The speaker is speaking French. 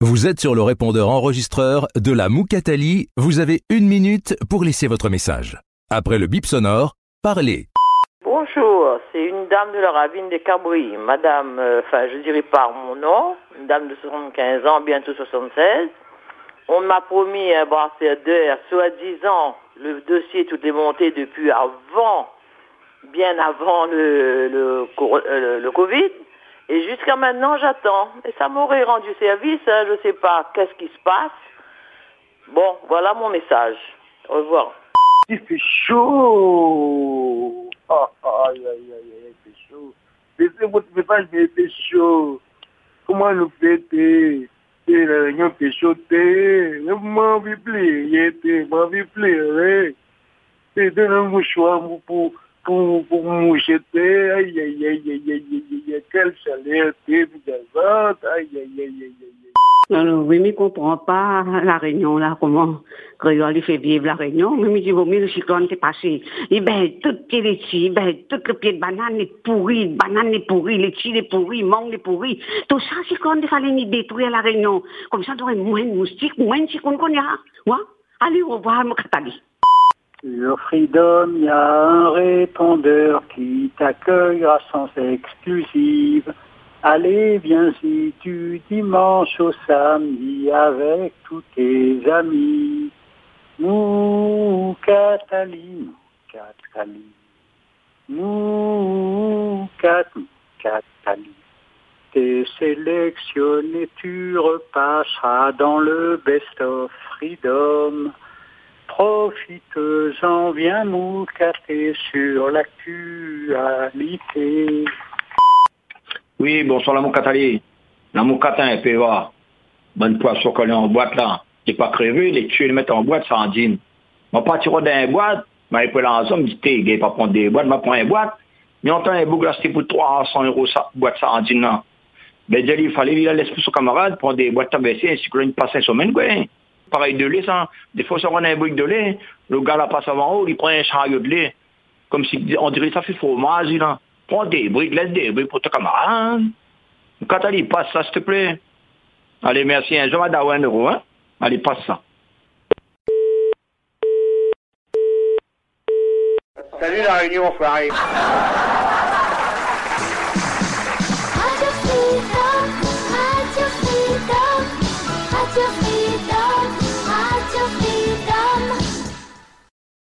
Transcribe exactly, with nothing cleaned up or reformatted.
Vous êtes sur le répondeur enregistreur de la Moukatali. Vous avez une minute pour laisser votre message. Après le bip sonore, parlez. Bonjour, c'est une dame de la ravine des Cabris. Madame, enfin, euh, je dirais par mon nom, une dame de soixante-quinze ans, bientôt soixante-seize. On m'a promis un bracelet d'air, soi-disant, le dossier, tout est monté depuis avant, bien avant le, le, le, le Covid. Et jusqu'à maintenant, j'attends. Et ça m'aurait rendu service, hein, je ne sais pas qu'est-ce qui se passe. Bon, voilà mon message. Au revoir. Il fait chaud. Ah, aïe, aïe, aïe, aïe, il fait chaud. Laissez votre message, mais il fait chaud. Comment nous fêter? Et la réunion fait chaud. Je m'en vais plier, je m'en vais plier. C'est un mouchoir pour... Pour, pour moucher, aïe, aïe, aïe, aïe, aïe, aïe, aïe, quelle chaleur, t'es gazante, aïe, aïe, aïe, aïe, aïe. Alors, oui, mais je ne comprends pas la réunion, là, comment Créole fait vivre la réunion. Mais je dis, vaut mieux le cyclone est passé. Et ben, tout pied de chi, ben, tout le pied de banane est pourri, banane est pourri, les chi est pourri, mangue est pourri. Tout ça, le cyclone, il fallait y détruire la réunion. Comme ça, on aurait moins de moustiques, moins de cyclone qu'on y a. Ouais? Allez, au revoir, mon Katali. Sur Freedom, il y a un répondeur qui t'accueillera sans exclusive. Allez, viens si tu dimanche au samedi avec tous tes amis. Moukatali, Moukatali, Moukatali, Moukatali. T'es sélectionné, tu repasseras dans le Best of Freedom. Profite-en, viens moucater sur l'actualité. Oui, bonsoir la Moukatali. La Moukata est P V A. Bonne poisson qu'on est en boîte là. C'est pas crevé, les tuer, les mettre en boîte, ça en dîne. Je partir dans une boîte, je peux l'ensemble, je dis, je pas prendre des boîtes, je prends une boîte. Mais on a un boucle là, pour trois cents euros, ça, boîte, ça en dîne là. Ben, il fallait, il a laissé pour son camarade, prendre des boîtes tabassées, ainsi que là, il passe une semaine, quoi. Pareil de lait, ça. Des fois, ça on a un brique de lait. Le gars là passe avant haut, il prend un chariot de lait. Comme si on dirait ça fait fromage, là. Prends des briques, laisse des briques pour ton camarade. Quand elle passe ça, s'il te plaît. Allez, merci. Je vais d'avoir un euro, hein. Allez, passe ça. Salut la réunion, frère.